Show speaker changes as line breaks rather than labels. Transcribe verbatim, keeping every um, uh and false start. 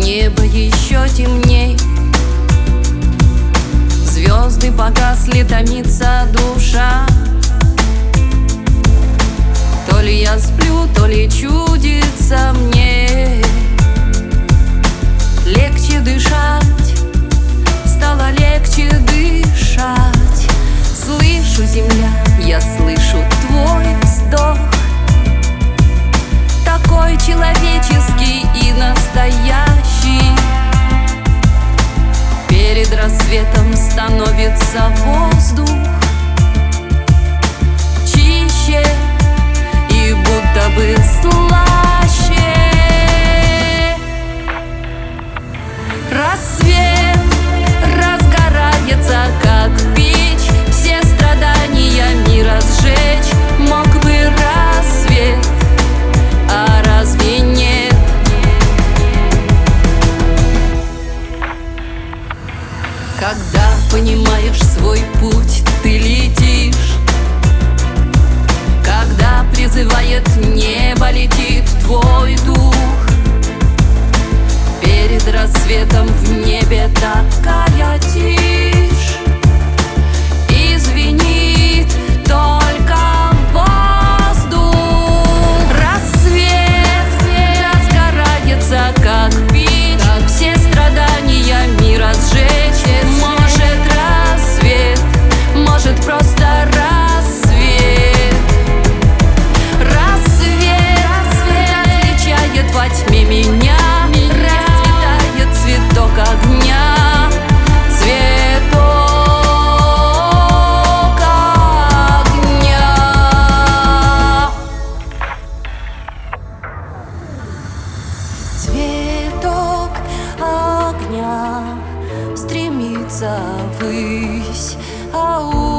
Небо еще темней, звезды погасли, томится душа. То ли я сплю, то ли чудится мне. Легче дышать, стало легче дышать. Слышу, земля, я слышу твой вздох, такой человеческий и настоящий. Перед рассветом становится воздух чище и будто бы слаще. Рассвет разгорается, как печь, все страдания мира сжечь мог бы рассвет, а разве нет? Когда понимаешь свой путь, ты летишь. Когда призывает небо, летит твой дух. Перед рассветом в небе такая тишь, и звенит только воздух. Рассвет разгорается, как печь, все страдания мира сжечь. Может рассвет, может просто рассвет. Рассвет различает во тьме меня, расцветает цветок огня, цветок огня. Цветок огня стремится ввысь, ау.